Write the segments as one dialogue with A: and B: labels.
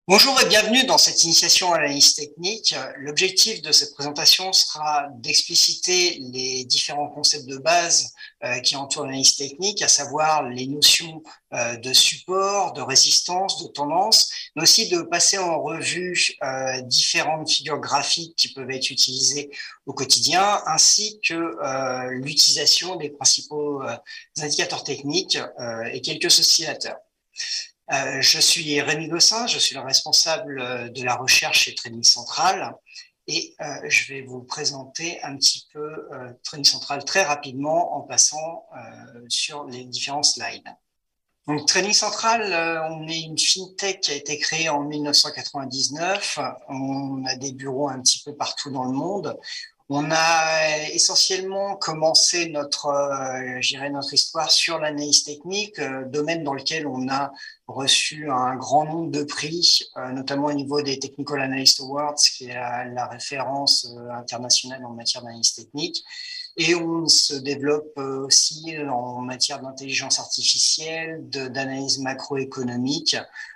A: Bonjour et bienvenue dans cette initiation à l'analyse technique. L'objectif de cette présentation sera d'expliciter les différents concepts de base qui entourent l'analyse technique, à savoir les notions de support, de résistance, de tendance, mais aussi de passer en revue différentes figures graphiques qui peuvent être utilisées au quotidien, ainsi que l'utilisation des principaux indicateurs techniques et quelques oscillateurs. Je suis Rémi Gossin, je suis le responsable de la recherche chez Training Central et je vais vous présenter un petit peu Training Central très rapidement en passant sur les différents slides. Donc Training Central, on est une fintech qui a été créée en 1999. On a des bureaux un petit peu partout dans le monde. On a essentiellement commencé notre histoire sur l'analyse technique, domaine dans lequel on a reçu un grand nombre de prix, notamment au niveau des Technical Analyst Awards, qui est la référence internationale en matière d'analyse technique. Et on se développe aussi en matière d'intelligence artificielle, d'analyse macroéconomique,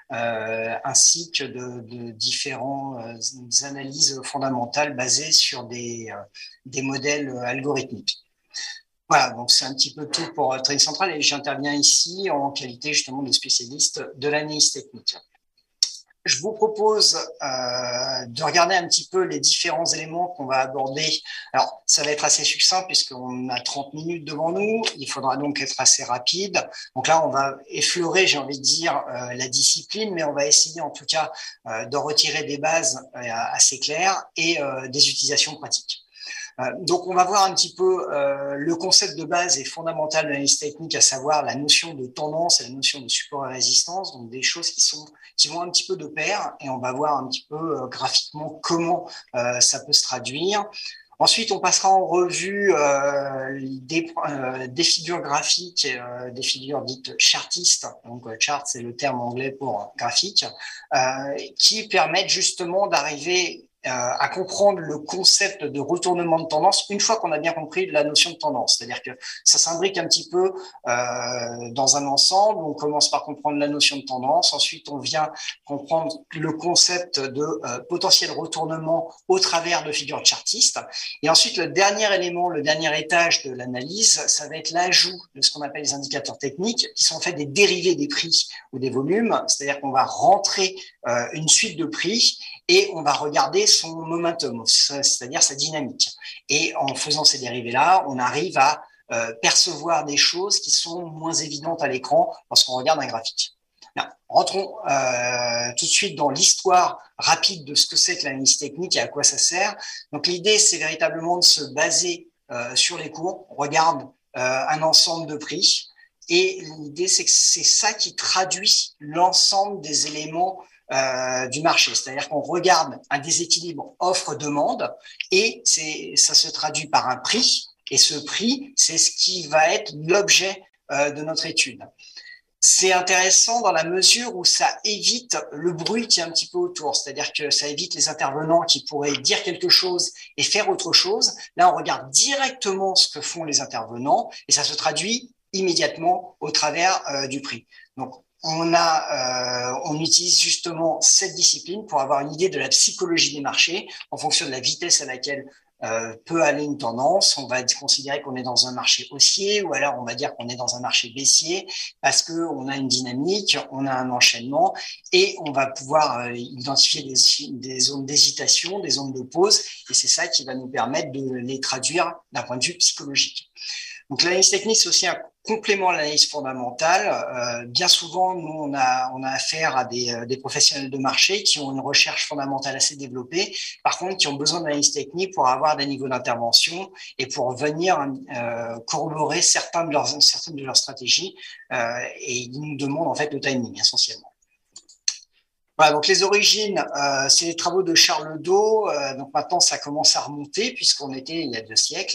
A: ainsi que de différentes analyses fondamentales basées sur des modèles algorithmiques. Voilà, donc c'est un petit peu tout pour Training Central et j'interviens ici en qualité justement de spécialiste de l'analyse technique. Je vous propose de regarder un petit peu les différents éléments qu'on va aborder. Alors, ça va être assez succinct puisqu'on a 30 minutes devant nous. Il faudra donc être assez rapide. Donc là, on va effleurer, j'ai envie de dire, la discipline, mais on va essayer en tout cas de retirer des bases assez claires et des utilisations pratiques. Donc, on va voir un petit peu le concept de base et fondamental de l'analyse technique, à savoir la notion de tendance et la notion de support et résistance, donc des choses qui vont un petit peu de pair, et on va voir un petit peu graphiquement comment ça peut se traduire. Ensuite, on passera en revue des figures graphiques, des figures dites chartistes. Donc, chart, c'est le terme anglais pour graphique, qui permettent justement d'arriver à comprendre le concept de retournement de tendance une fois qu'on a bien compris la notion de tendance. C'est-à-dire que ça s'imbrique un petit peu dans un ensemble. On commence par comprendre la notion de tendance. Ensuite, on vient comprendre le concept de potentiel retournement au travers de figures chartistes. Et ensuite, le dernier élément, le dernier étage de l'analyse, ça va être l'ajout de ce qu'on appelle les indicateurs techniques, qui sont en fait des dérivés des prix ou des volumes. C'est-à-dire qu'on va rentrer une suite de prix et on va regarder son momentum, c'est-à-dire sa dynamique. Et en faisant ces dérivés-là, on arrive à percevoir des choses qui sont moins évidentes à l'écran lorsqu'on regarde un graphique. Bien, rentrons tout de suite dans l'histoire rapide de ce que c'est que l'analyse technique et à quoi ça sert. Donc l'idée, c'est véritablement de se baser sur les cours. On regarde un ensemble de prix et l'idée, c'est que c'est ça qui traduit l'ensemble des éléments du marché. C'est-à-dire qu'on regarde un déséquilibre offre-demande et ça se traduit par un prix. Et ce prix, c'est ce qui va être l'objet de notre étude. C'est intéressant dans la mesure où ça évite le bruit qui est un petit peu autour. C'est-à-dire que ça évite les intervenants qui pourraient dire quelque chose et faire autre chose. Là, on regarde directement ce que font les intervenants et ça se traduit immédiatement au travers du prix. Donc, on utilise justement cette discipline pour avoir une idée de la psychologie des marchés en fonction de la vitesse à laquelle peut aller une tendance. On va considérer qu'on est dans un marché haussier ou alors on va dire qu'on est dans un marché baissier parce qu'on a une dynamique, on a un enchaînement et on va pouvoir identifier des zones d'hésitation, des zones de pause et c'est ça qui va nous permettre de les traduire d'un point de vue psychologique. Donc l'analyse technique, c'est aussi un complément à l'analyse fondamentale. Bien souvent, nous, on a affaire à des professionnels de marché qui ont une recherche fondamentale assez développée, par contre, qui ont besoin d'analyse technique pour avoir des niveaux d'intervention et pour venir corroborer certaines de leurs stratégies. Et ils nous demandent en fait le timing, essentiellement. Voilà, donc les origines, c'est les travaux de Charles Deau. Donc maintenant, ça commence à remonter puisqu'on était il y a 2 siècles.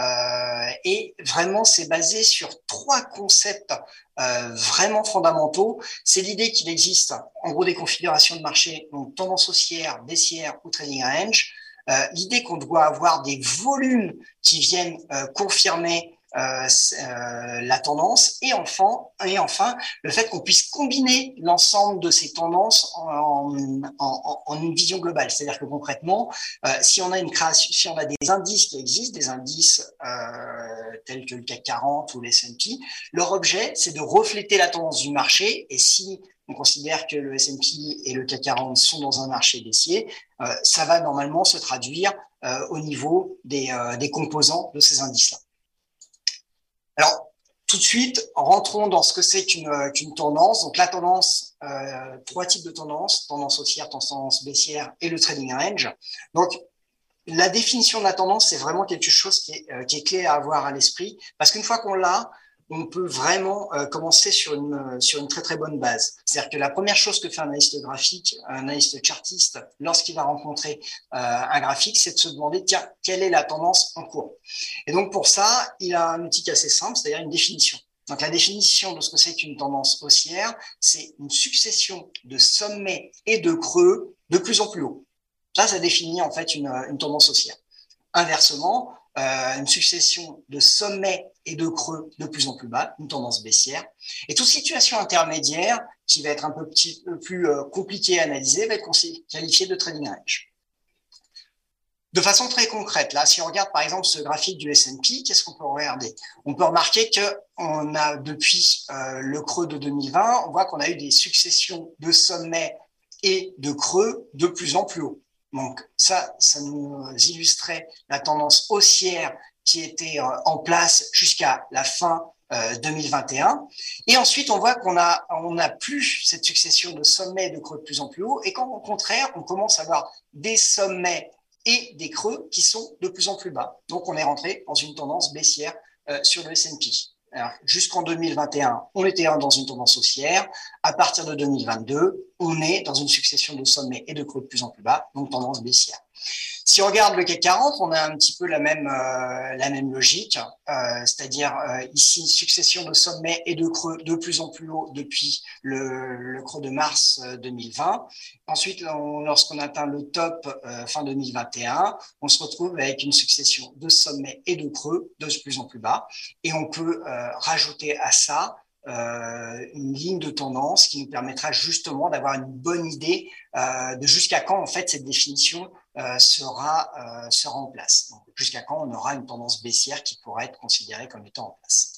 A: Et vraiment, c'est basé sur 3 concepts vraiment fondamentaux. C'est l'idée qu'il existe, en gros, des configurations de marché, donc tendance haussière, baissière ou trading range. L'idée qu'on doit avoir des volumes qui viennent confirmer la tendance, et enfin le fait qu'on puisse combiner l'ensemble de ces tendances en une vision globale. C'est-à-dire que concrètement, si on a si on a des indices qui existent, des indices tels que le CAC 40 ou les S&P, leur objet, c'est de refléter la tendance du marché. Et si on considère que le S&P et le CAC 40 sont dans un marché baissier, ça va normalement se traduire au niveau des composants de ces indices-là. Alors, tout de suite, rentrons dans ce que c'est qu'une tendance. Donc, la tendance, trois types de tendances, tendance haussière, tendance baissière et le trading range. Donc, la définition de la tendance, c'est vraiment quelque chose qui est clé à avoir à l'esprit, parce qu'une fois qu'on l'a, on peut vraiment commencer sur une très très bonne base. C'est-à-dire que la première chose que fait un analyste graphique, un analyste chartiste, lorsqu'il va rencontrer un graphique, c'est de se demander, tiens, quelle est la tendance en cours? Et donc pour ça, il a un outil qui est assez simple, c'est-à-dire une définition. Donc la définition de ce que c'est qu'une tendance haussière, c'est une succession de sommets et de creux de plus en plus haut. Ça définit en fait une tendance haussière. Inversement, une succession de sommets et de creux de plus en plus bas, une tendance baissière. Et toute situation intermédiaire qui va être un peu plus compliquée à analyser va être qualifiée de trading range. De façon très concrète, là, si on regarde par exemple ce graphique du S&P, qu'est-ce qu'on peut regarder? On peut remarquer qu'on a depuis le creux de 2020, on voit qu'on a eu des successions de sommets et de creux de plus en plus haut. Donc ça nous illustrait la tendance haussière qui était en place jusqu'à la fin 2021. Et ensuite, on voit qu'on a plus cette succession de sommets et de creux de plus en plus haut. Et quand au contraire, on commence à avoir des sommets et des creux qui sont de plus en plus bas. Donc, on est rentré dans une tendance baissière sur le S&P. Jusqu'en 2021, on était dans une tendance haussière. À partir de 2022, on est dans une succession de sommets et de creux de plus en plus bas, donc tendance baissière. Si on regarde le CAC 40, on a un petit peu la même logique, c'est-à-dire ici, succession de sommets et de creux de plus en plus haut depuis le creux de mars 2020. Ensuite, lorsqu'on atteint le top fin 2021, on se retrouve avec une succession de sommets et de creux de plus en plus bas. Et on peut rajouter à ça une ligne de tendance qui nous permettra justement d'avoir une bonne idée de jusqu'à quand en fait cette définition sera en place. Jusqu'à quand on aura une tendance baissière qui pourrait être considérée comme étant en place.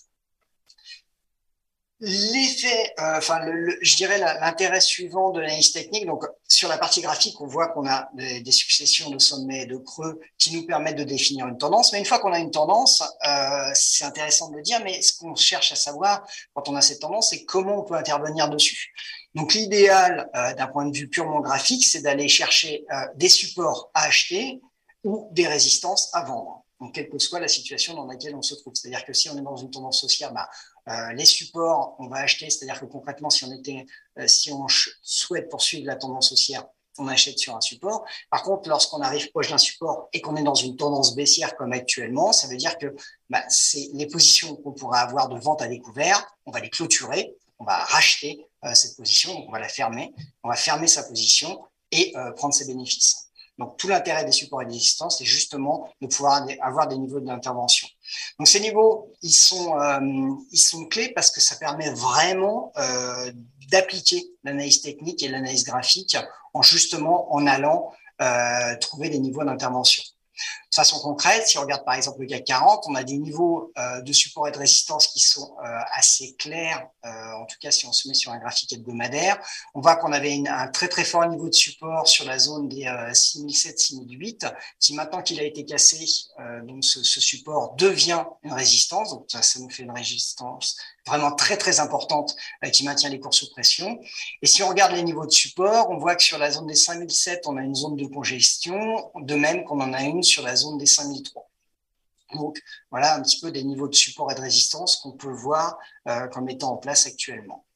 A: L'effet, je dirais l'intérêt suivant de l'analyse technique. Donc, sur la partie graphique, on voit qu'on a des successions de sommets et de creux qui nous permettent de définir une tendance. Mais une fois qu'on a une tendance, c'est intéressant de le dire, mais ce qu'on cherche à savoir quand on a cette tendance, c'est comment on peut intervenir dessus. Donc, l'idéal d'un point de vue purement graphique, c'est d'aller chercher des supports à acheter ou des résistances à vendre. Donc, quelle que soit la situation dans laquelle on se trouve. C'est-à-dire que si on est dans une tendance haussière, les supports, on va acheter, c'est-à-dire que concrètement, si on souhaite poursuivre la tendance haussière, on achète sur un support. Par contre, lorsqu'on arrive proche d'un support et qu'on est dans une tendance baissière comme actuellement, ça veut dire que c'est les positions qu'on pourra avoir de vente à découvert, on va les clôturer, on va racheter cette position, donc on va la fermer, on va fermer sa position et prendre ses bénéfices. Donc, tout l'intérêt des supports et des résistances, c'est justement de pouvoir avoir des niveaux d'intervention. Donc, ces niveaux, ils sont clés parce que ça permet vraiment d'appliquer l'analyse technique et l'analyse graphique en allant trouver des niveaux d'intervention. De façon concrète, si on regarde par exemple le CAC 40, on a des niveaux de support et de résistance qui sont assez clairs, en tout cas si on se met sur un graphique hebdomadaire. On voit qu'on avait un très très fort niveau de support sur la zone des 6007-6008, qui maintenant qu'il a été cassé, donc ce support devient une résistance, donc ça nous fait une résistance vraiment très très importante qui maintient les cours sous pression. Et si on regarde les niveaux de support, on voit que sur la zone des 5007, on a une zone de congestion, de même qu'on en a une sur la zone des 5003. Donc voilà un petit peu des niveaux de support et de résistance qu'on peut voir comme étant en place actuellement.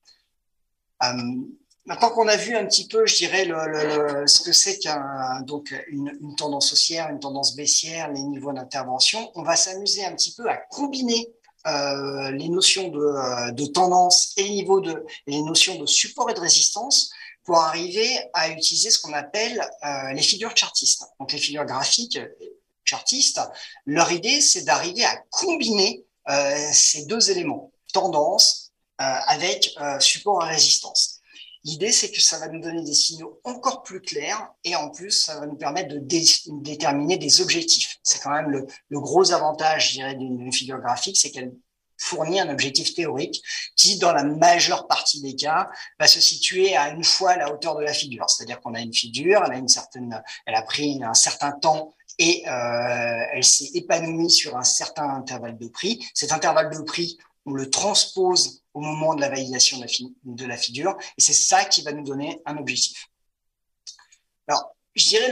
A: Maintenant qu'on a vu un petit peu, je dirais, ce que c'est une tendance haussière, une tendance baissière, les niveaux d'intervention, on va s'amuser un petit peu à combiner les notions de tendance et les notions de support et de résistance pour arriver à utiliser ce qu'on appelle les figures chartistes. Donc les figures graphiques chartistes, leur idée c'est d'arriver à combiner ces deux éléments, tendance avec support et résistance. L'idée, c'est que ça va nous donner des signaux encore plus clairs et en plus, ça va nous permettre de déterminer des objectifs. C'est quand même le gros avantage, je dirais, d'une figure graphique, c'est qu'elle fournit un objectif théorique qui, dans la majeure partie des cas, va se situer à une fois la hauteur de la figure. C'est-à-dire qu'on a une figure, elle a pris un certain temps et elle s'est épanouie sur un certain intervalle de prix. Cet intervalle de prix, on le transpose au moment de la validation de la figure, et c'est ça qui va nous donner un objectif. Alors, je dirais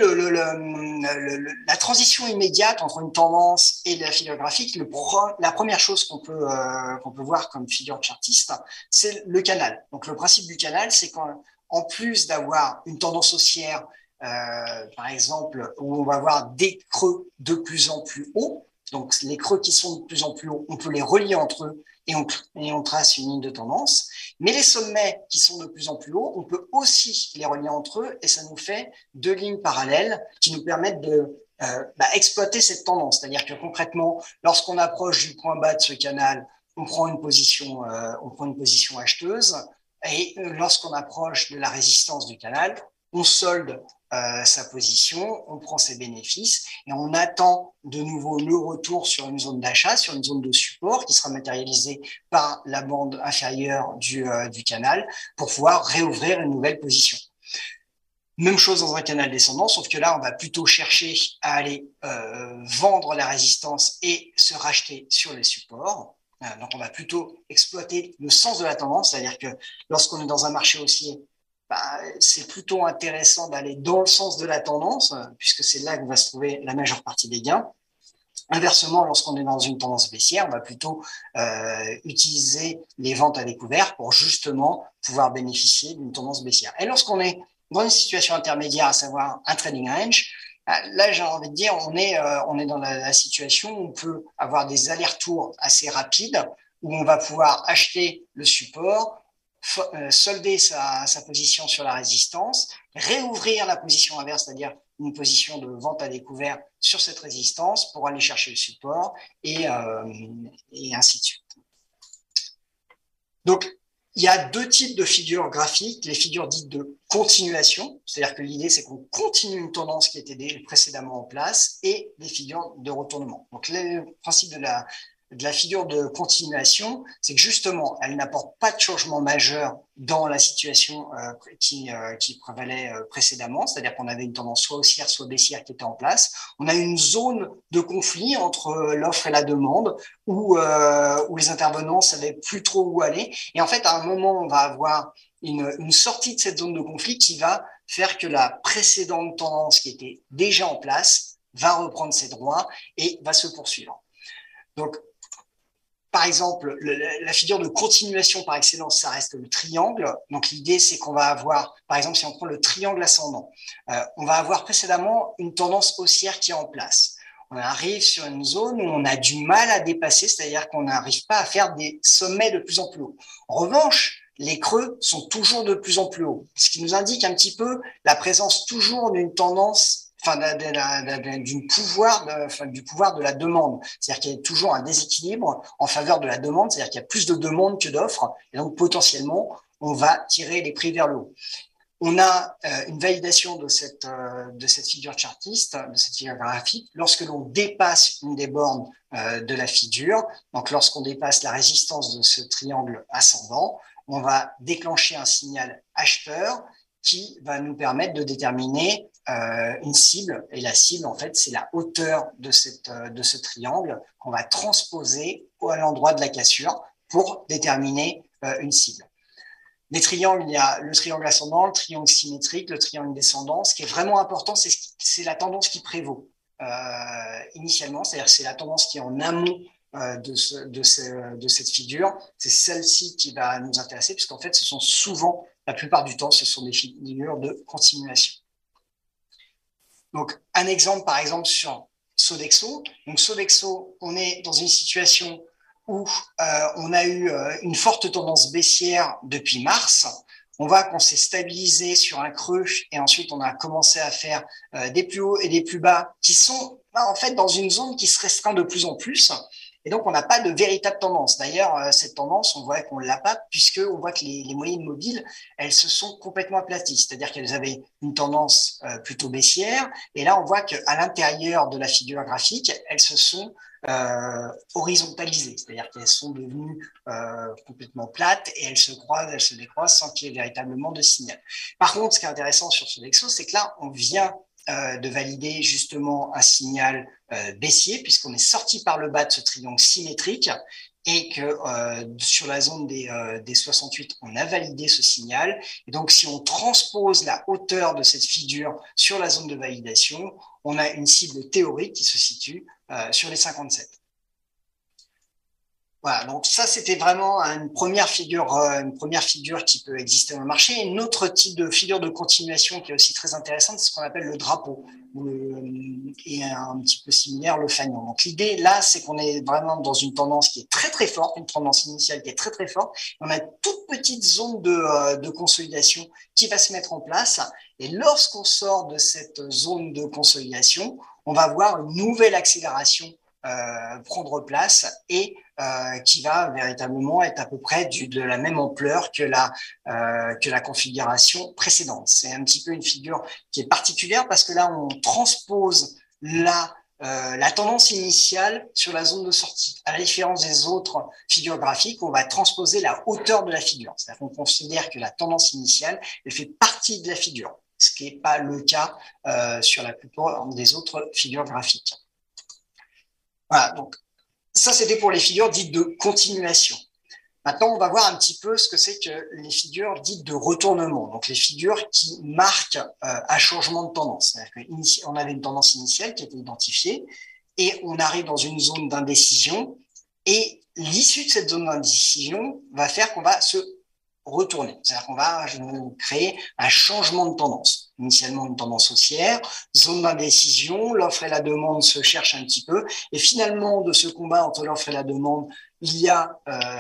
A: la transition immédiate entre une tendance et la figure graphique, la première chose qu'on peut voir comme figure chartiste, c'est le canal. Donc, le principe du canal, c'est qu'en plus d'avoir une tendance haussière, par exemple, où on va avoir des creux de plus en plus hauts, donc les creux qui sont de plus en plus hauts, on peut les relier entre eux et on trace une ligne de tendance. Mais les sommets qui sont de plus en plus hauts, on peut aussi les relier entre eux et ça nous fait deux lignes parallèles qui nous permettent de exploiter cette tendance. C'est-à-dire que concrètement, lorsqu'on approche du point bas de ce canal, on prend une position acheteuse et lorsqu'on approche de la résistance du canal, on solde sa position, on prend ses bénéfices et on attend de nouveau le retour sur une zone d'achat, sur une zone de support qui sera matérialisée par la bande inférieure du canal pour pouvoir réouvrir une nouvelle position. Même chose dans un canal descendant, sauf que là, on va plutôt chercher à aller vendre la résistance et se racheter sur les supports. Donc, on va plutôt exploiter le sens de la tendance, c'est-à-dire que lorsqu'on est dans un marché haussier, c'est plutôt intéressant d'aller dans le sens de la tendance, puisque c'est là que va se trouver la majeure partie des gains. Inversement, lorsqu'on est dans une tendance baissière, on va plutôt utiliser les ventes à découvert pour justement pouvoir bénéficier d'une tendance baissière. Et lorsqu'on est dans une situation intermédiaire, à savoir un trading range, là, j'ai envie de dire, on est dans la situation où on peut avoir des allers-retours assez rapides, où on va pouvoir acheter le support, solder sa position sur la résistance, réouvrir la position inverse, c'est-à-dire une position de vente à découvert sur cette résistance pour aller chercher le support et ainsi de suite. Donc, il y a deux types de figures graphiques, les figures dites de continuation, c'est-à-dire que l'idée, c'est qu'on continue une tendance qui était précédemment en place, et les figures de retournement. Donc, le principe de la figure de continuation, c'est que justement, elle n'apporte pas de changement majeur dans la situation qui prévalait précédemment, c'est-à-dire qu'on avait une tendance soit haussière, soit baissière qui était en place. On a une zone de conflit entre l'offre et la demande où les intervenants ne savaient plus trop où aller. Et en fait, à un moment, on va avoir une sortie de cette zone de conflit qui va faire que la précédente tendance qui était déjà en place va reprendre ses droits et va se poursuivre. Donc, par exemple, la figure de continuation par excellence, ça reste le triangle. Donc, l'idée, c'est qu'on va avoir, par exemple, si on prend le triangle ascendant, on va avoir précédemment une tendance haussière qui est en place. On arrive sur une zone où on a du mal à dépasser, c'est-à-dire qu'on n'arrive pas à faire des sommets de plus en plus hauts. En revanche, les creux sont toujours de plus en plus hauts, ce qui nous indique un petit peu la présence toujours d'une tendance du pouvoir de la demande. C'est-à-dire qu'il y a toujours un déséquilibre en faveur de la demande, c'est-à-dire qu'il y a plus de demandes que d'offres, et donc potentiellement, on va tirer les prix vers le haut. On a une validation de cette figure chartiste, de cette figure graphique, lorsque l'on dépasse une des bornes de la figure, donc lorsqu'on dépasse la résistance de ce triangle ascendant, on va déclencher un signal acheteur qui va nous permettre de déterminer une cible, et la cible, en fait, c'est la hauteur de ce triangle qu'on va transposer à l'endroit de la cassure pour déterminer une cible. Les triangles, il y a le triangle ascendant, le triangle symétrique, le triangle descendant. Ce qui est vraiment important, c'est la tendance qui prévaut initialement, c'est-à-dire c'est la tendance qui est en amont de cette figure. C'est celle-ci qui va nous intéresser, puisqu'en fait, ce sont souvent, la plupart du temps, ce sont des figures de continuation. Donc, un exemple, par exemple, sur Sodexo. Donc, Sodexo, on est dans une situation où on a eu une forte tendance baissière depuis mars. On voit qu'on s'est stabilisé sur un creux et ensuite on a commencé à faire des plus hauts et des plus bas qui sont en fait dans une zone qui se restreint de plus en plus. Et donc, on n'a pas de véritable tendance. D'ailleurs, cette tendance, on voit qu'on ne l'a pas, puisqu'on voit que les moyennes mobiles, elles se sont complètement aplaties. C'est-à-dire qu'elles avaient une tendance plutôt baissière. Et là, on voit qu'à l'intérieur de la figure graphique, elles se sont horizontalisées. C'est-à-dire qu'elles sont devenues complètement plates et elles se croisent, elles se décroisent sans qu'il y ait véritablement de signal. Par contre, ce qui est intéressant sur Sodexo, c'est que là, on vient de valider justement un signal baissier, puisqu'on est sorti par le bas de ce triangle symétrique et que sur la zone des 68, on a validé ce signal. Et donc, si on transpose la hauteur de cette figure sur la zone de validation, on a une cible théorique qui se situe sur les 57. Voilà, donc ça, c'était vraiment une première figure qui peut exister dans le marché. Une autre type de figure de continuation qui est aussi très intéressante, c'est ce qu'on appelle le drapeau, et un petit peu similaire, le fanion. Donc l'idée là, c'est qu'on est vraiment dans une tendance qui est très très forte, une tendance initiale qui est très très forte. On a une toute petite zone de consolidation qui va se mettre en place. Et lorsqu'on sort de cette zone de consolidation, on va avoir une nouvelle accélération prendre place et qui va véritablement être à peu près de la même ampleur que la configuration précédente. C'est un petit peu une figure qui est particulière parce que là, on transpose la tendance initiale sur la zone de sortie. À la différence des autres figures graphiques, on va transposer la hauteur de la figure. C'est-à-dire qu'on considère que la tendance initiale, elle fait partie de la figure, ce qui n'est pas le cas sur la plupart des autres figures graphiques. Voilà, donc ça, c'était pour les figures dites de continuation. Maintenant, on va voir un petit peu ce que c'est que les figures dites de retournement, donc les figures qui marquent un changement de tendance. On avait une tendance initiale qui était identifiée et on arrive dans une zone d'indécision et l'issue de cette zone d'indécision va faire qu'on va se retourner. C'est-à-dire qu'on va créer un changement de tendance. Initialement, une tendance haussière, zone d'indécision, l'offre et la demande se cherchent un petit peu. Et finalement, de ce combat entre l'offre et la demande, il y a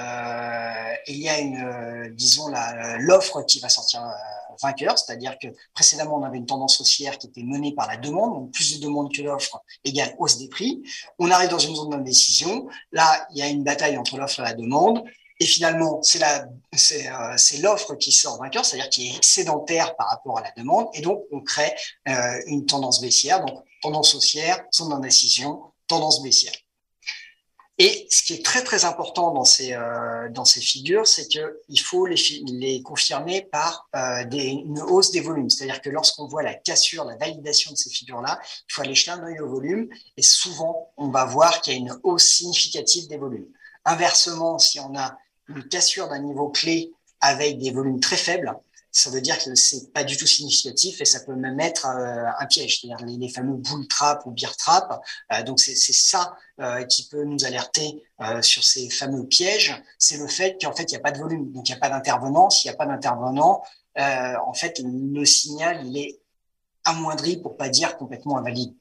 A: disons, l'offre qui va sortir vainqueur. C'est-à-dire que précédemment, on avait une tendance haussière qui était menée par la demande. Donc, plus de demande que l'offre égale hausse des prix. On arrive dans une zone d'indécision. Là, il y a une bataille entre l'offre et la demande. Et finalement, c'est l'offre qui sort vainqueur, c'est-à-dire qui est excédentaire par rapport à la demande. Et donc, on crée une tendance baissière. Donc, tendance haussière, zone d'indécision, tendance baissière. Et ce qui est très, très important dans ces figures, c'est qu'il faut les confirmer par une hausse des volumes. C'est-à-dire que lorsqu'on voit la cassure, la validation de ces figures-là, il faut aller jeter un œil au volume. Et souvent, on va voir qu'il y a une hausse significative des volumes. Inversement, si on a une cassure d'un niveau clé avec des volumes très faibles, ça veut dire que c'est pas du tout significatif et ça peut même être un piège, c'est-à-dire les fameux bull trap ou bear trap. Donc c'est ça qui peut nous alerter sur ces fameux pièges, c'est le fait qu'en fait il n'y a pas de volume, donc il n'y a pas d'intervenant. S'il n'y a pas d'intervenant, en fait le signal il est amoindri pour pas dire complètement invalide.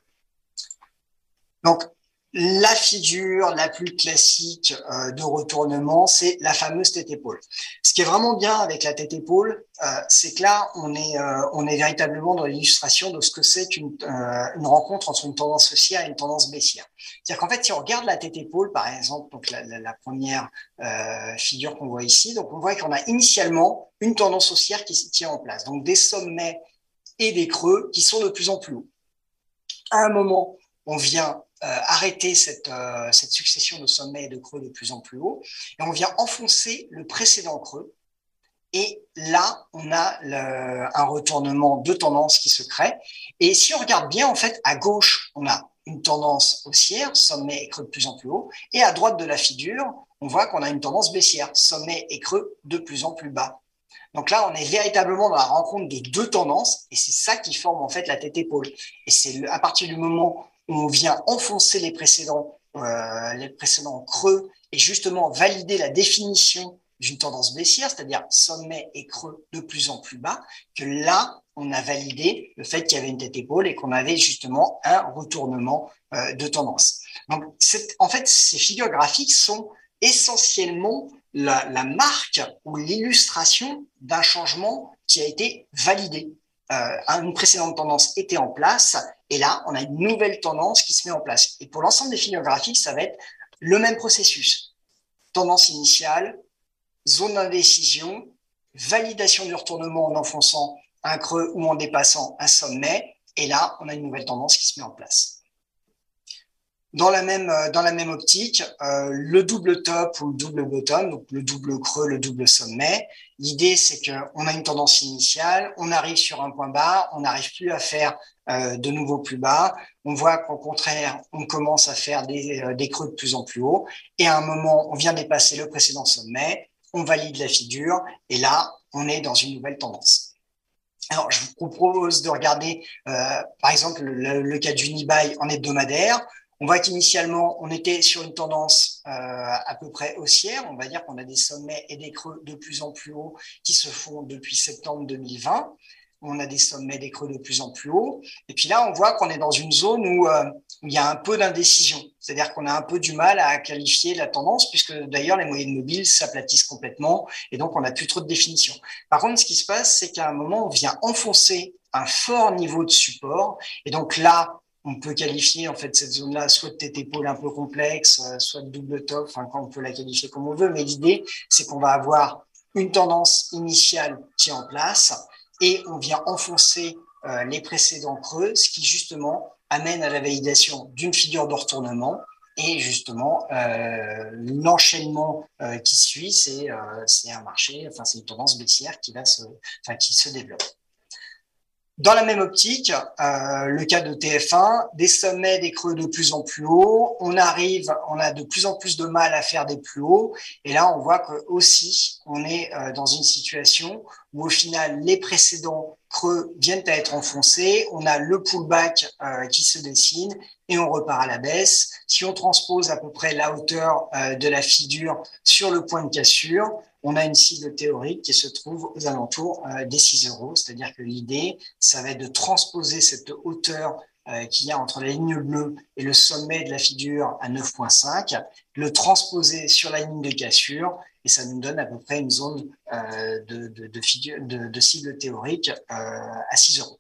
A: Donc la figure la plus classique de retournement, c'est la fameuse tête-épaule. Ce qui est vraiment bien avec la tête-épaule, c'est que là, on est véritablement dans l'illustration de ce que c'est une rencontre entre une tendance haussière et une tendance baissière. C'est-à-dire qu'en fait, si on regarde la tête-épaule, par exemple, donc la première figure qu'on voit ici, donc on voit qu'on a initialement une tendance haussière qui se tient en place, donc des sommets et des creux qui sont de plus en plus hauts. À un moment, on vient arrêter cette succession de sommets et de creux de plus en plus haut, et on vient enfoncer le précédent creux, et là, on a un retournement de tendance qui se crée, et si on regarde bien, en fait, à gauche, on a une tendance haussière, sommet et creux de plus en plus haut, et à droite de la figure, on voit qu'on a une tendance baissière, sommet et creux de plus en plus bas. Donc là, on est véritablement dans la rencontre de deux tendances, et c'est ça qui forme en fait la tête-épaule. Et c'est à partir du moment où on vient enfoncer les précédents creux et justement valider la définition d'une tendance baissière, c'est-à-dire sommet et creux de plus en plus bas, que là, on a validé le fait qu'il y avait une tête-épaule et qu'on avait justement un retournement de tendance. Donc, en fait, ces figures graphiques sont essentiellement la marque ou l'illustration d'un changement qui a été validé. Une précédente tendance était en place et là, on a une nouvelle tendance qui se met en place. Et pour l'ensemble des figures graphiques, ça va être Le même processus, tendance initiale, zone d'indécision, validation du retournement en enfonçant un creux ou en dépassant un sommet, et là, on a une nouvelle tendance qui se met en place. Dans la même optique, le double top ou le double bottom, donc le double creux, le double sommet, l'idée c'est qu'on a une tendance initiale, on arrive sur un point bas, on n'arrive plus à faire de nouveau plus bas, on voit qu'au contraire, on commence à faire des creux de plus en plus haut, et à un moment, on vient dépasser le précédent sommet, on valide la figure, et là, on est dans une nouvelle tendance. Alors, je vous propose de regarder, par exemple, le cas du Nibai en hebdomadaire. On voit qu'initialement, on était sur une tendance à peu près haussière. On va dire qu'on a des sommets et des creux de plus en plus hauts qui se font depuis septembre 2020. On a des sommets et des creux de plus en plus hauts. Et puis là, on voit qu'on est dans une zone où il y a un peu d'indécision. C'est-à-dire qu'on a un peu du mal à qualifier la tendance, puisque d'ailleurs, les moyennes mobiles s'aplatissent complètement et donc on n'a plus trop de définition. Par contre, ce qui se passe, c'est qu'à un moment, on vient enfoncer un fort niveau de support. Et donc là, on peut qualifier en fait cette zone-là soit de tête épaule un peu complexe, soit de double top, enfin quand on peut la qualifier comme on veut, mais l'idée c'est qu'on va avoir une tendance initiale qui est en place et on vient enfoncer les précédents creux, ce qui justement amène à la validation d'une figure de retournement et justement l'enchaînement qui suit, c'est un marché, enfin c'est une tendance baissière qui se développe. Dans la même optique, le cas de TF1, des sommets, des creux de plus en plus hauts, on a de plus en plus de mal à faire des plus hauts, et là on voit que aussi on est dans une situation où au final les précédents creux viennent à être enfoncés, on a le pullback qui se dessine et on repart à la baisse. Si on transpose à peu près la hauteur de la figure sur le point de cassure, on a une cible théorique qui se trouve aux alentours des 6 euros. C'est-à-dire que l'idée, ça va être de transposer cette hauteur qu'il y a entre la ligne bleue et le sommet de la figure à 9,5, le transposer sur la ligne de cassure, et ça nous donne à peu près une zone de cible théorique à 6 euros.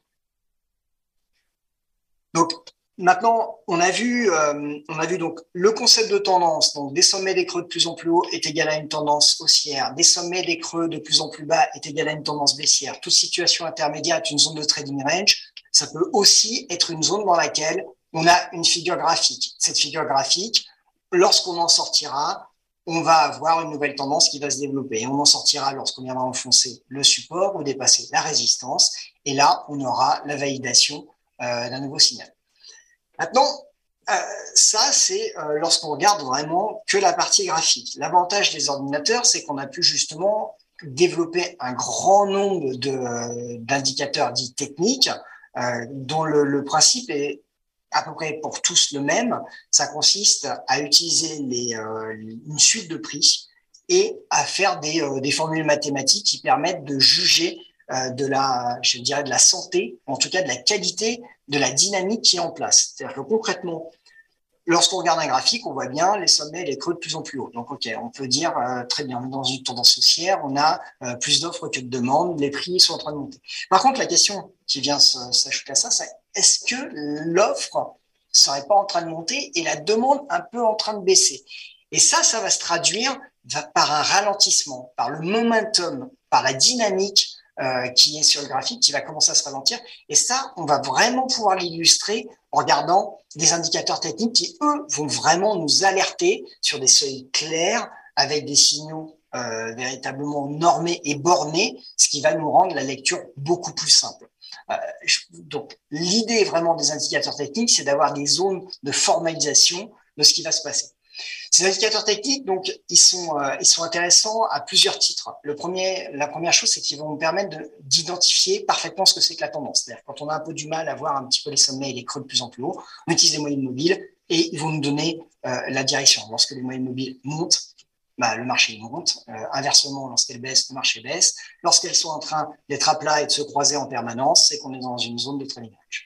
A: Donc, maintenant, on a vu donc le concept de tendance, donc des sommets, des creux de plus en plus haut est égal à une tendance haussière, des sommets, des creux de plus en plus bas est égal à une tendance baissière. Toute situation intermédiaire est une zone de trading range. Ça peut aussi être une zone dans laquelle on a une figure graphique. Cette figure graphique, lorsqu'on en sortira, on va avoir une nouvelle tendance qui va se développer. Et on en sortira lorsqu'on viendra enfoncer le support ou dépasser la résistance. Et là, on aura la validation d'un nouveau signal. Maintenant, ça, c'est lorsqu'on regarde vraiment que la partie graphique. L'avantage des ordinateurs, c'est qu'on a pu justement développer un grand nombre d'indicateurs dits techniques dont le principe est à peu près pour tous le même. Ça consiste à utiliser une suite de prix et à faire des formules mathématiques qui permettent de juger de la santé, en tout cas de la qualité de la dynamique qui est en place. C'est-à-dire que concrètement, lorsqu'on regarde un graphique, on voit bien les sommets et les creux de plus en plus haut. Donc, OK, on peut dire très bien, dans une tendance haussière, on a plus d'offres que de demandes, les prix sont en train de monter. Par contre, la question qui vient s'ajouter à ça, c'est est-ce que l'offre serait pas en train de monter et la demande un peu en train de baisser? Et ça va se traduire par un ralentissement, par le momentum, par la dynamique qui est sur le graphique, qui va commencer à se ralentir. Et ça, on va vraiment pouvoir l'illustrer en regardant des indicateurs techniques qui, eux, vont vraiment nous alerter sur des seuils clairs avec des signaux véritablement normés et bornés, ce qui va nous rendre la lecture beaucoup plus simple. Donc, l'idée vraiment des indicateurs techniques, c'est d'avoir des zones de formalisation de ce qui va se passer. Ces indicateurs techniques, donc, ils sont intéressants à plusieurs titres. La première chose, c'est qu'ils vont nous permettre d'identifier parfaitement ce que c'est que la tendance. C'est-à-dire quand on a un peu du mal à voir un petit peu les sommets et les creux de plus en plus haut, on utilise les moyennes mobiles et ils vont nous donner la direction. Lorsque les moyennes mobiles montent, le marché monte. Inversement, lorsqu'elles baissent, le marché baisse. Lorsqu'elles sont en train d'être à plat et de se croiser en permanence, c'est qu'on est dans une zone de trading range.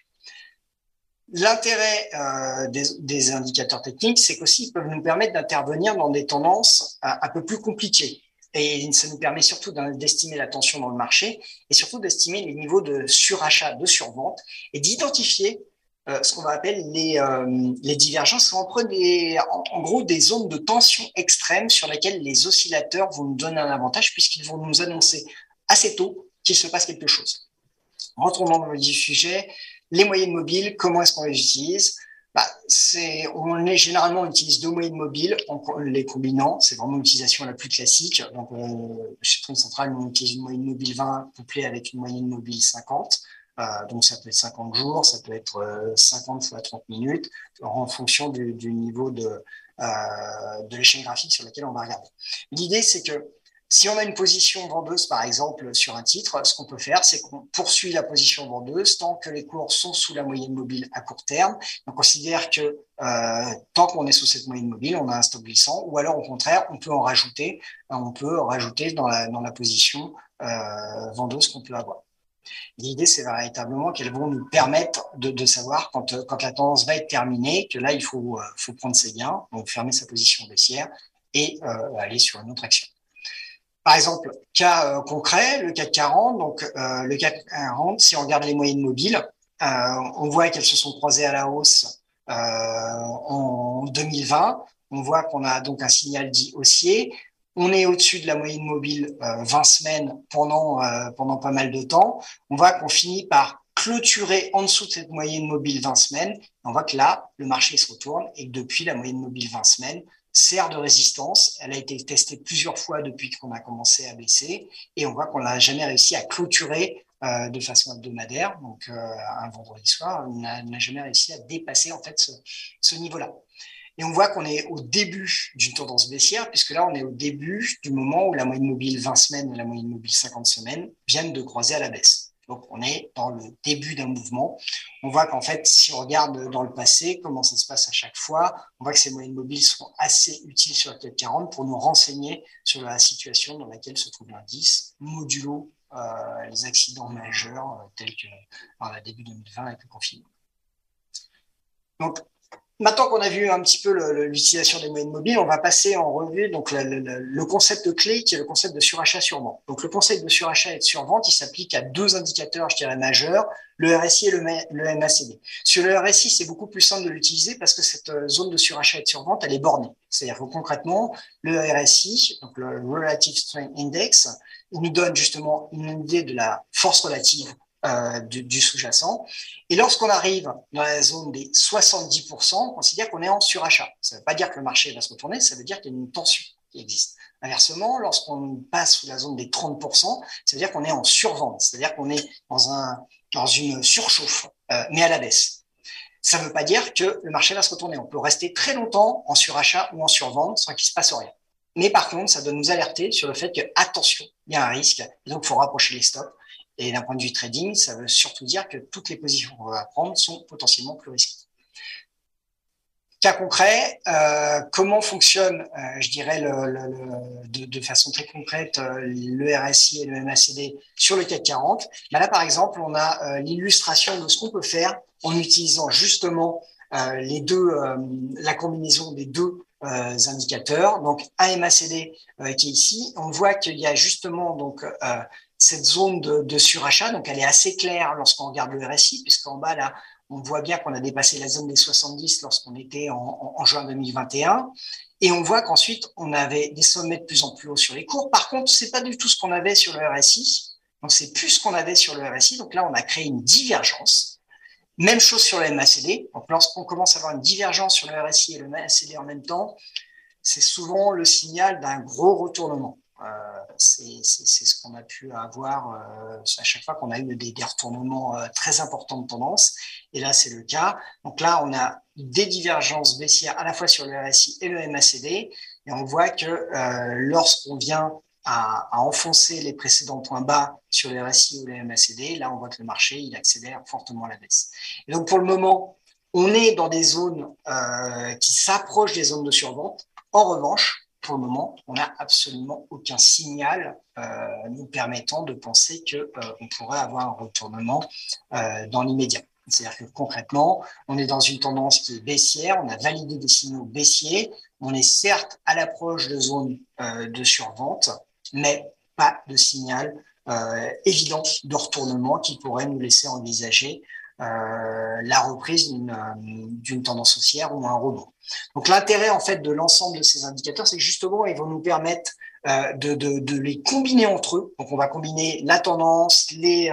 A: L'intérêt des indicateurs techniques, c'est qu'aussi ils peuvent nous permettre d'intervenir dans des tendances un peu plus compliquées. Et ça nous permet surtout d'estimer la tension dans le marché et surtout d'estimer les niveaux de surachat, de survente et d'identifier ce qu'on va appeler les divergences sont en gros des zones de tension extrême sur lesquelles les oscillateurs vont nous donner un avantage puisqu'ils vont nous annoncer assez tôt qu'il se passe quelque chose. Rentrons dans le vif du sujet. Les moyennes mobiles, comment est-ce qu'on les utilise? Généralement, on utilise deux moyennes mobiles en les combinant. C'est vraiment l'utilisation la plus classique. Donc, chez Trine Centrale, on utilise une moyenne mobile 20 couplée avec une moyenne mobile 50. Donc, ça peut être 50 jours, ça peut être 50 fois 30 minutes, en fonction du niveau de l'échelle graphique sur laquelle on va regarder. L'idée, c'est que si on a une position vendeuse, par exemple, sur un titre, ce qu'on peut faire, c'est qu'on poursuit la position vendeuse tant que les cours sont sous la moyenne mobile à court terme. On considère que tant qu'on est sous cette moyenne mobile, on a un stop glissant, ou alors au contraire, on peut rajouter dans la position vendeuse qu'on peut avoir. L'idée, c'est véritablement qu'elles vont nous permettre de savoir quand la tendance va être terminée, que là, il faut prendre ses gains, donc fermer sa position baissière et aller sur une autre action. Par exemple, cas concret, le CAC 40. Donc, le CAC 40, si on regarde les moyennes mobiles, on voit qu'elles se sont croisées à la hausse en 2020. On voit qu'on a donc un signal dit haussier. On est au-dessus de la moyenne mobile 20 semaines pendant pas mal de temps. On voit qu'on finit par clôturer en dessous de cette moyenne mobile 20 semaines. On voit que là, le marché se retourne et que depuis la moyenne mobile 20 semaines, sert de résistance. Elle a été testée plusieurs fois depuis qu'on a commencé à baisser et on voit qu'on n'a jamais réussi à clôturer de façon hebdomadaire. Donc, un vendredi soir, on n'a jamais réussi à dépasser en fait ce niveau-là. Et on voit qu'on est au début d'une tendance baissière, puisque là, on est au début du moment où la moyenne mobile 20 semaines et la moyenne mobile 50 semaines viennent de croiser à la baisse. Donc, on est dans le début d'un mouvement. On voit qu'en fait, si on regarde dans le passé, comment ça se passe à chaque fois, on voit que ces moyennes mobiles sont assez utiles sur le CAC 40 pour nous renseigner sur la situation dans laquelle se trouve l'indice, modulo les accidents majeurs tels que dans le début 2020 avec le confinement. Donc, maintenant qu'on a vu un petit peu l'utilisation des moyennes mobiles, on va passer en revue donc le concept clé qui est le concept de surachat-survente. Donc le concept de surachat et de survente, il s'applique à deux indicateurs, je dirais, majeurs, le RSI et le MACD. Sur le RSI, c'est beaucoup plus simple de l'utiliser parce que cette zone de surachat et de survente, elle est bornée. C'est-à-dire que concrètement, le RSI, donc le Relative Strength Index, il nous donne justement une idée de la force relative du sous-jacent. Et lorsqu'on arrive dans la zone des 70%, on considère qu'on est en surachat. Ça ne veut pas dire que le marché va se retourner, ça veut dire qu'il y a une tension qui existe. Inversement, lorsqu'on passe sous la zone des 30%, ça veut dire qu'on est en survente, c'est-à-dire qu'on est dans une surchauffe, mais à la baisse. Ça ne veut pas dire que le marché va se retourner. On peut rester très longtemps en surachat ou en survente sans qu'il ne se passe rien. Mais par contre, ça doit nous alerter sur le fait que, attention, il y a un risque, et donc il faut rapprocher les stops. Et d'un point de vue trading, ça veut surtout dire que toutes les positions qu'on va prendre sont potentiellement plus risquées. Cas concret, comment fonctionne, je dirais, de façon très concrète, le RSI et le MACD sur le CAC 40. Ben là, par exemple, on a l'illustration de ce qu'on peut faire en utilisant justement la combinaison des deux indicateurs. Donc, un MACD qui est ici, on voit qu'il y a justement donc cette zone de surachat, donc elle est assez claire lorsqu'on regarde le RSI, puisqu'en bas, là, on voit bien qu'on a dépassé la zone des 70 lorsqu'on était en juin 2021. Et on voit qu'ensuite, on avait des sommets de plus en plus hauts sur les cours. Par contre, c'est pas du tout ce qu'on avait sur le RSI. Donc, c'est plus ce qu'on avait sur le RSI. Donc là, on a créé une divergence. Même chose sur le MACD. Donc, lorsqu'on commence à avoir une divergence sur le RSI et le MACD en même temps, c'est souvent le signal d'un gros retournement. C'est ce qu'on a pu avoir à chaque fois qu'on a eu des retournements très importants de tendance. Et là, c'est le cas. Donc là, on a des divergences baissières à la fois sur le RSI et le MACD. Et on voit que lorsqu'on vient à enfoncer les précédents points bas sur le RSI ou le MACD, là, on voit que le marché, il accélère fortement à la baisse. Et donc, pour le moment, on est dans des zones qui s'approchent des zones de survente. En revanche, pour le moment, on n'a absolument aucun signal nous permettant de penser qu'on pourrait avoir un retournement dans l'immédiat. C'est-à-dire que concrètement, on est dans une tendance qui est baissière, on a validé des signaux baissiers, on est certes à l'approche de zones de survente, mais pas de signal évident de retournement qui pourrait nous laisser envisager la reprise d'une tendance haussière ou un rebond. Donc l'intérêt en fait de l'ensemble de ces indicateurs, c'est que justement ils vont nous permettre de les combiner entre eux. Donc on va combiner la tendance,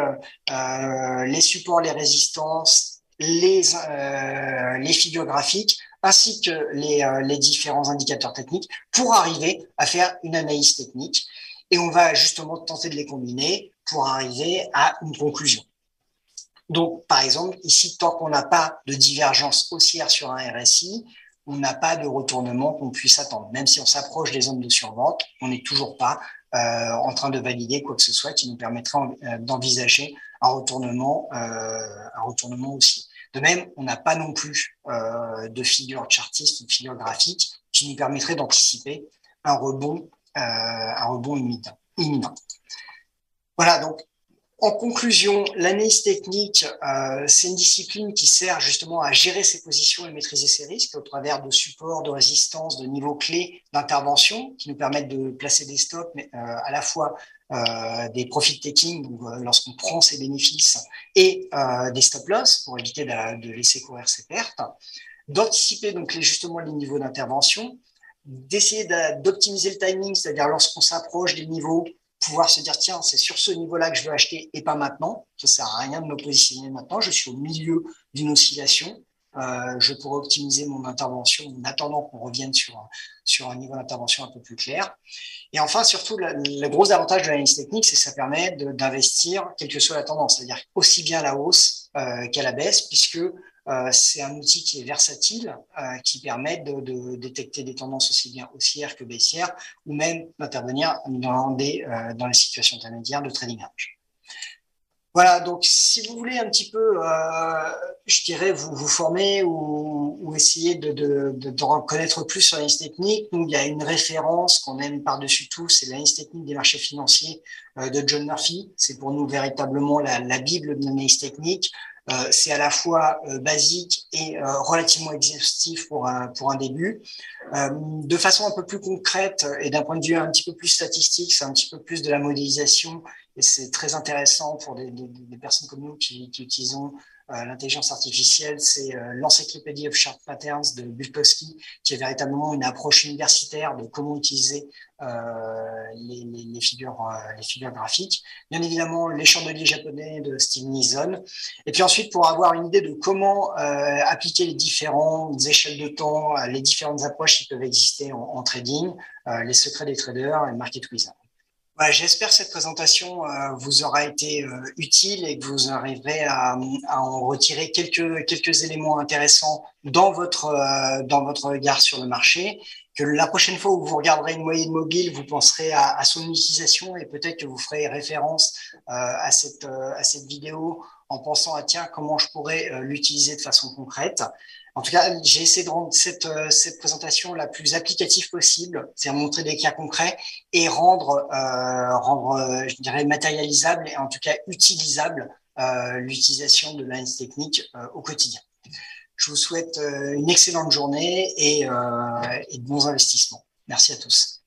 A: les supports, les résistances, les figures graphiques, ainsi que les différents indicateurs techniques pour arriver à faire une analyse technique. Et on va justement tenter de les combiner pour arriver à une conclusion. Donc, par exemple, ici, tant qu'on n'a pas de divergence haussière sur un RSI, on n'a pas de retournement qu'on puisse attendre. Même si on s'approche des zones de survente, on n'est toujours pas en train de valider quoi que ce soit qui nous permettrait d'envisager un retournement haussier. De même, on n'a pas non plus de figure chartiste ou de figure graphique qui nous permettrait d'anticiper un rebond imminent. Voilà, donc en conclusion, l'analyse technique, c'est une discipline qui sert justement à gérer ses positions et maîtriser ses risques au travers de supports, de résistance, de niveaux clés d'intervention qui nous permettent de placer des stops, mais à la fois des profit taking, lorsqu'on prend ses bénéfices, et des stop loss pour éviter de laisser courir ses pertes, d'anticiper donc justement les niveaux d'intervention, d'essayer d'optimiser le timing, c'est-à-dire lorsqu'on s'approche des niveaux, pouvoir se dire tiens, c'est sur ce niveau-là que je veux acheter et pas maintenant. Ça sert à rien de me positionner maintenant. Je suis au milieu d'une oscillation. Je pourrais optimiser mon intervention en attendant qu'on revienne sur un niveau d'intervention un peu plus clair. Et enfin, surtout, le gros avantage de l'analyse technique, c'est que ça permet d'investir quelle que soit la tendance, c'est-à-dire aussi bien à la hausse qu'à la baisse, puisque c'est un outil qui est versatile, qui permet de détecter des tendances aussi bien haussières que baissières, ou même d'intervenir dans les situations intermédiaires de trading range. Voilà, donc si vous voulez un petit peu, je dirais, vous former ou essayer de connaître plus sur l'analyse technique, nous, il y a une référence qu'on aime par-dessus tout, c'est l'analyse technique des marchés financiers de John Murphy. C'est pour nous véritablement la Bible de l'analyse technique. C'est à la fois basique et relativement exhaustif pour un début. De façon un peu plus concrète et d'un point de vue un petit peu plus statistique, c'est un petit peu plus de la modélisation et c'est très intéressant pour des personnes comme nous qui utilisons l'intelligence artificielle. C'est l'Encyclopedia of Chart Patterns de Bulkowski, qui est véritablement une approche universitaire de comment utiliser les figures graphiques. Bien évidemment, les chandeliers japonais de Steve Nison. Et puis ensuite, pour avoir une idée de comment appliquer les différentes échelles de temps, les différentes approches qui peuvent exister en trading, les secrets des traders et Market Wizard. Ouais, j'espère que cette présentation vous aura été utile et que vous arriverez à en retirer quelques éléments intéressants dans votre regard sur le marché. Que la prochaine fois où vous regarderez une moyenne mobile, vous penserez à son utilisation et peut-être que vous ferez référence à cette vidéo en pensant à tiens, comment je pourrais l'utiliser de façon concrète. En tout cas, j'ai essayé de rendre cette présentation la plus applicative possible, c'est-à-dire montrer des cas concrets et rendre je dirais, matérialisable et en tout cas utilisable l'utilisation de l'analyse technique au quotidien. Je vous souhaite une excellente journée et de bons investissements. Merci à tous.